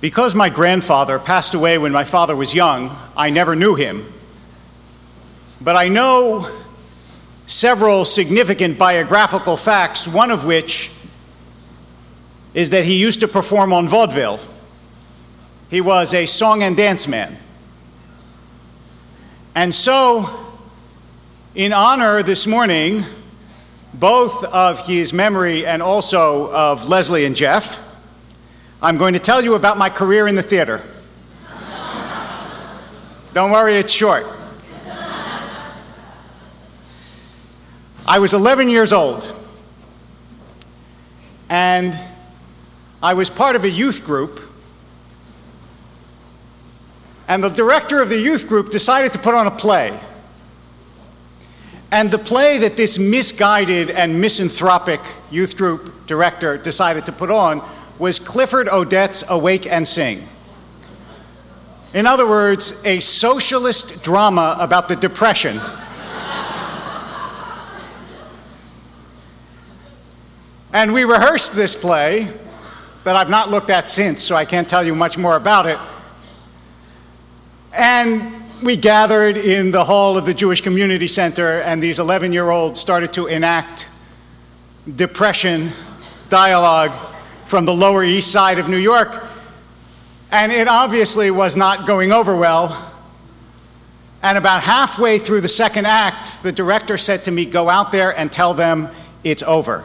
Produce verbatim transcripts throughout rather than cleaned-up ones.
Because my grandfather passed away when my father was young, I never knew him. But I know several significant biographical facts, one of which is that he used to perform on vaudeville. He was a song and dance man. And so, in honor this morning, both of his memory and also of Leslie and Jeff, I'm going to tell you about my career in the theater. Don't worry, it's short. I was eleven years old, and I was part of a youth group, and the director of the youth group decided to put on a play. And the play that this misguided and misanthropic youth group director decided to put on was Clifford Odets Awake and Sing. In other words, a socialist drama about the Depression. And we rehearsed this play that I've not looked at since, so I can't tell you much more about it. And we gathered in the hall of the Jewish Community Center, and these eleven-year-olds started to enact Depression dialogue from the Lower East Side of New York. And it obviously was not going over well. And about halfway through the second act, the director said to me, "Go out there and tell them it's over."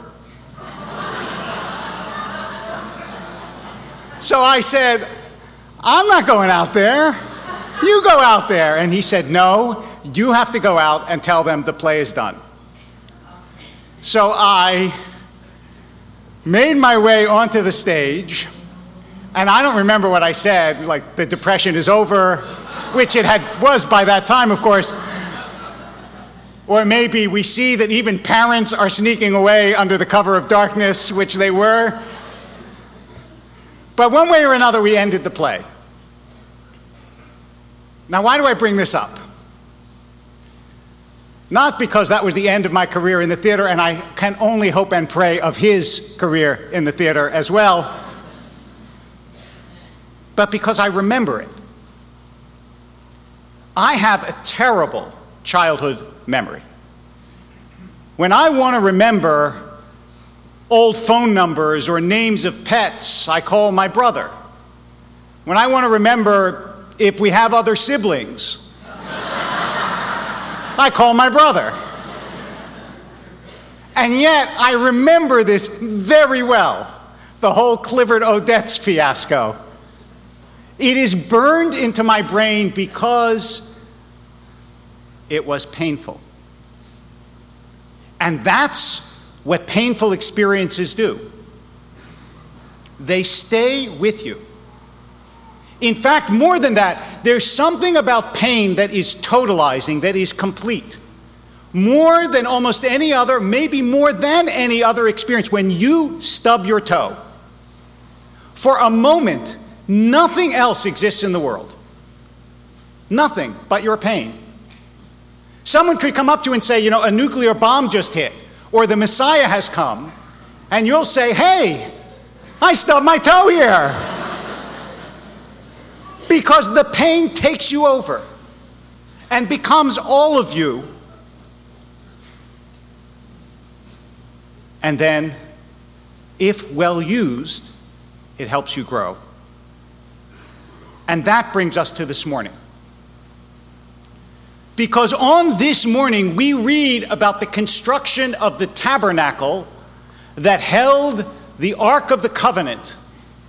So I said, "I'm not going out there. You go out there." And he said, "No, you have to go out and tell them the play is done." So I made my way onto the stage, and I don't remember what I said, like the Depression is over, which it had was by that time, of course. Or maybe we see that even parents are sneaking away under the cover of darkness, which they were. But one way or another, we ended the play. Now, why do I bring this up? Not because that was the end of my career in the theater, and I can only hope and pray of his career in the theater as well, but because I remember it. I have a terrible childhood memory. When I want to remember old phone numbers or names of pets, I call my brother. When I want to remember if we have other siblings, I call my brother. And yet, I remember this very well, the whole Clifford Odets fiasco. It is burned into my brain because it was painful. And that's what painful experiences do. They stay with you. In fact, more than that, there's something about pain that is totalizing, that is complete. More than almost any other, maybe more than any other experience, when you stub your toe. For a moment, nothing else exists in the world. Nothing but your pain. Someone could come up to you and say, you know, a nuclear bomb just hit, or the Messiah has come, and you'll say, hey, I stubbed my toe here. Because the pain takes you over and becomes all of you. And then, if well used, it helps you grow. And that brings us to this morning. Because on this morning, we read about the construction of the tabernacle that held the Ark of the Covenant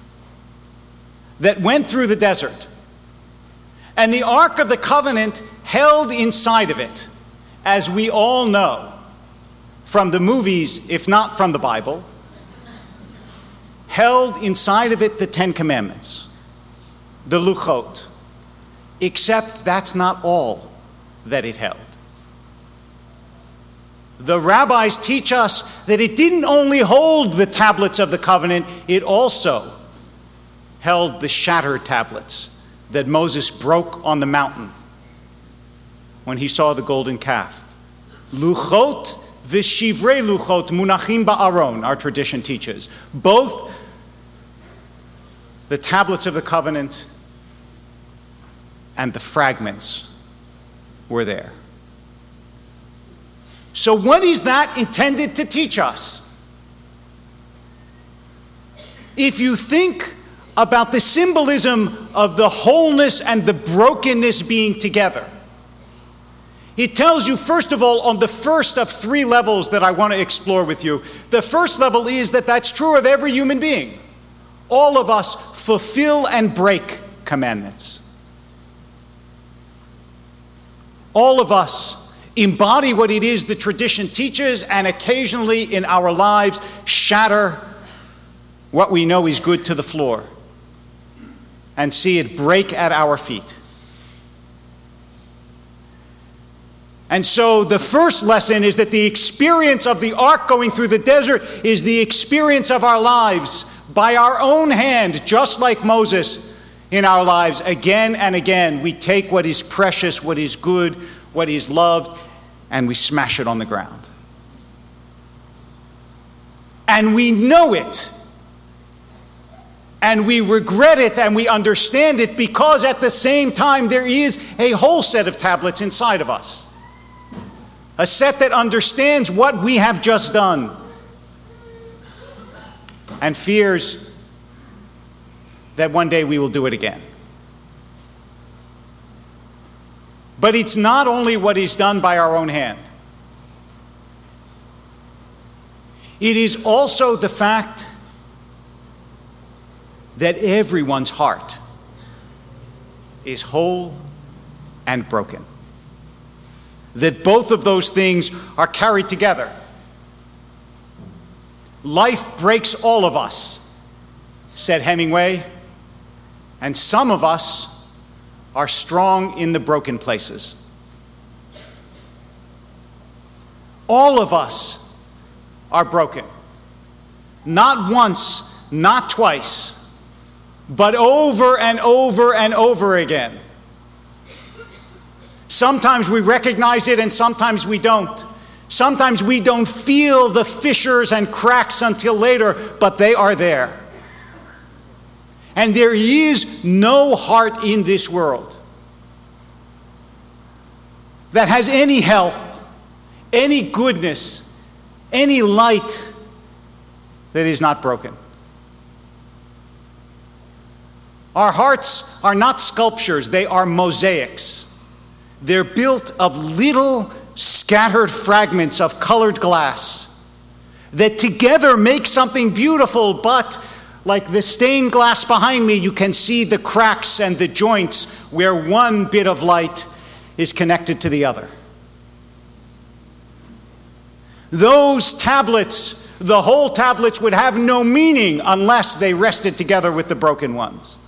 that went through the desert. And the Ark of the Covenant held inside of it, as we all know from the movies, if not from the Bible, held inside of it the Ten Commandments, the Luchot, except that's not all that it held. The rabbis teach us that it didn't only hold the tablets of the covenant, it also held the shattered tablets that Moses broke on the mountain when he saw the golden calf. Luchot v'shivrei luchot munachim ba'aron, our tradition teaches. Both the tablets of the covenant, and the fragments were there. So what is that intended to teach us? If you think about the symbolism of the wholeness and the brokenness being together, it tells you, first of all, on the first of three levels that I want to explore with you. The first level is that that's true of every human being. All of us fulfill and break commandments. All of us embody what it is the tradition teaches, and occasionally in our lives shatter what we know is good to the floor and see it break at our feet. And so the first lesson is that the experience of the ark going through the desert is the experience of our lives by our own hand, just like Moses in our lives. Again and again, we take what is precious, what is good, what is loved, and we smash it on the ground. And we know it. And we regret it and we understand it because at the same time there is a whole set of tablets inside of us. A set that understands what we have just done and fears that one day we will do it again. But it's not only what is done by our own hand. It is also the fact that everyone's heart is whole and broken. That both of those things are carried together. Life breaks all of us, said Hemingway, and some of us are strong in the broken places. All of us are broken. Not once, not twice, but over and over and over again. Sometimes we recognize it and sometimes we don't. Sometimes we don't feel the fissures and cracks until later, but they are there. And there is no heart in this world that has any health, any goodness, any light that is not broken. Our hearts are not sculptures, they are mosaics. They're built of little scattered fragments of colored glass that together make something beautiful, but like the stained glass behind me, you can see the cracks and the joints where one bit of light is connected to the other. Those tablets, the whole tablets would have no meaning unless they rested together with the broken ones.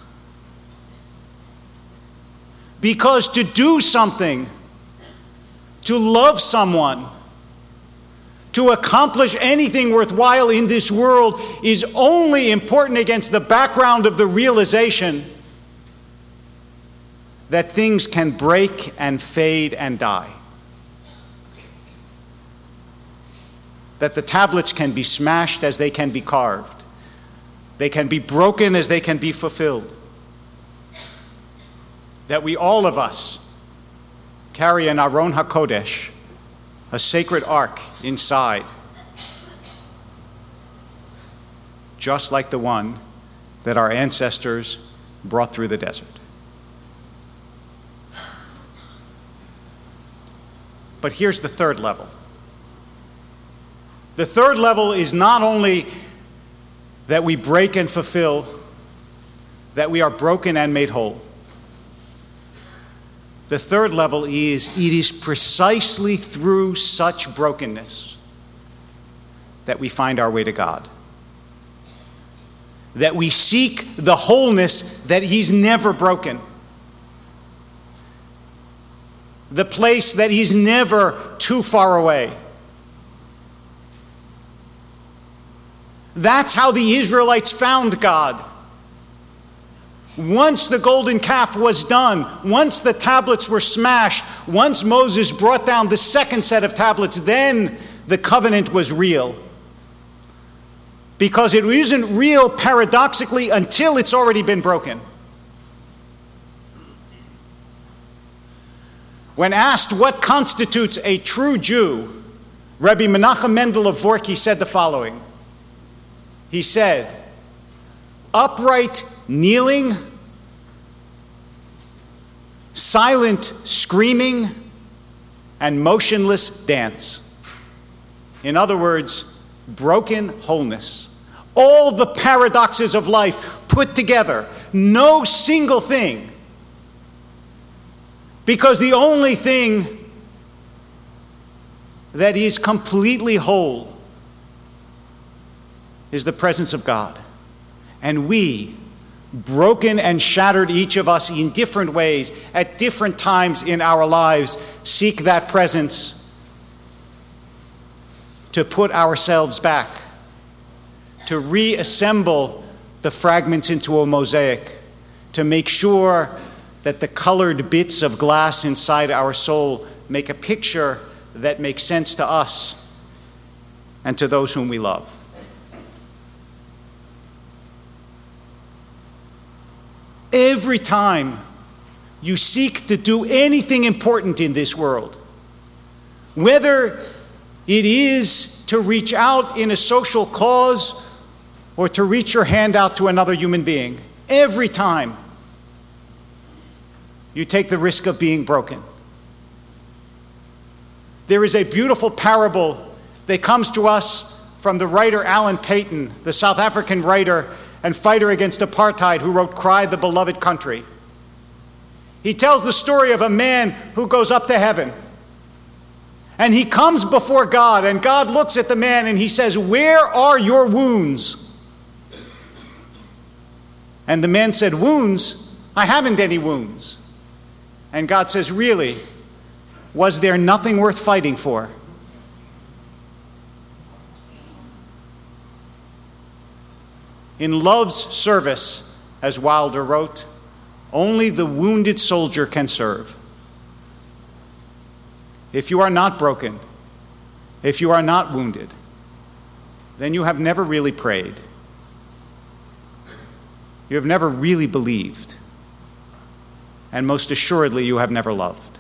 Because to do something, to love someone, to accomplish anything worthwhile in this world is only important against the background of the realization that things can break and fade and die. That the tablets can be smashed as they can be carved. They can be broken as they can be fulfilled. That we, all of us, carry an Aron HaKodesh, a sacred ark inside, just like the one that our ancestors brought through the desert. But here's the third level. The third level is not only that we break and fulfill, that we are broken and made whole. The third level is, it is precisely through such brokenness that we find our way to God. That we seek the wholeness that He's never broken. The place that He's never too far away. That's how the Israelites found God. Once the golden calf was done, once the tablets were smashed, once Moses brought down the second set of tablets, then the covenant was real. because it isn't real paradoxically until it's already been broken. When asked what constitutes a true Jew, Rabbi Menachem Mendel of Vorki said the following. He said, upright kneeling, silent screaming, and motionless dance. In other words, broken wholeness. All the paradoxes of life put together, no single thing. Because the only thing that is completely whole is the presence of God. And we, broken and shattered, each of us in different ways, at different times in our lives, seek that presence to put ourselves back, to reassemble the fragments into a mosaic, to make sure that the colored bits of glass inside our soul make a picture that makes sense to us and to those whom we love. Every time you seek to do anything important in this world, whether it is to reach out in a social cause or to reach your hand out to another human being, every time you take the risk of being broken. There is a beautiful parable that comes to us from the writer Alan Paton, the South African writer and fighter against apartheid who wrote Cry the Beloved Country. He tells the story of a man who goes up to heaven. And he comes before God, and God looks at the man and he says, "Where are your wounds?" And the man said, "Wounds? I haven't any wounds." And God says, "Really? Was there nothing worth fighting for?" In love's service, as Wilder wrote, only the wounded soldier can serve. If you are not broken, if you are not wounded, then you have never really prayed. You have never really believed. And most assuredly, you have never loved.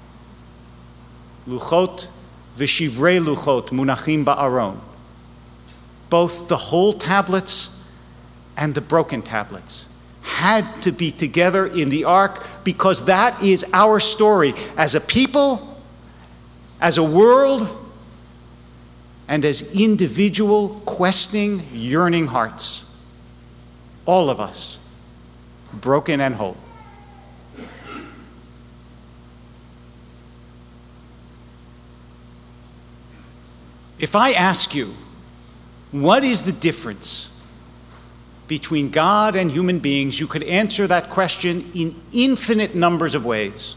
Luchot v'shivrei luchot munachim ba'aron. Both the whole tablets and the broken tablets had to be together in the ark because that is our story as a people, as a world, and as individual, questing, yearning hearts. All of us, broken and whole. If I ask you, what is the difference between God and human beings, you could answer that question in infinite numbers of ways.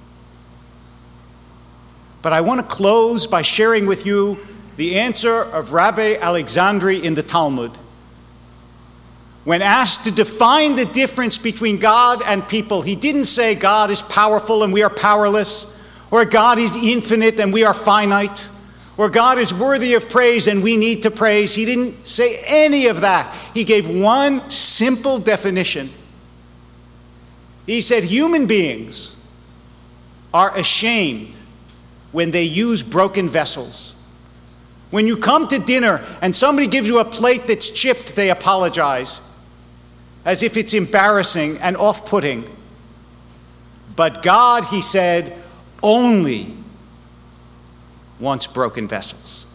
But I want to close by sharing with you the answer of Rabbi Alexandri in the Talmud. When asked to define the difference between God and people, he didn't say God is powerful and we are powerless, or God is infinite and we are finite, or God is worthy of praise and we need to praise. He didn't say any of that. He gave one simple definition. He said human beings are ashamed when they use broken vessels. When you come to dinner and somebody gives you a plate that's chipped, they apologize, as if it's embarrassing and off-putting. But God, he said, only wants broken vessels.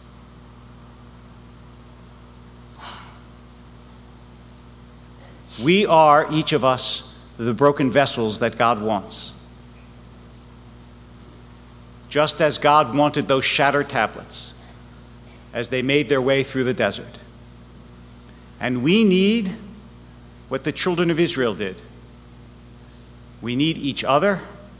We are, each of us, the broken vessels that God wants. Just as God wanted those shattered tablets as they made their way through the desert. And we need what the children of Israel did. We need each other.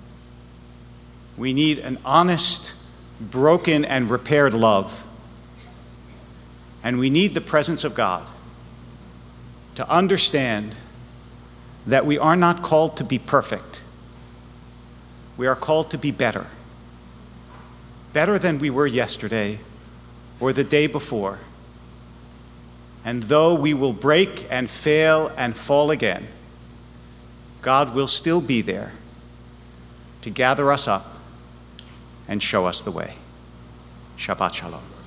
We need an honest, broken, and repaired love. And we need the presence of God to understand that we are not called to be perfect. We are called to be better. Better than we were yesterday or the day before. And though we will break and fail and fall again, God will still be there to gather us up and show us the way. Shabbat Shalom.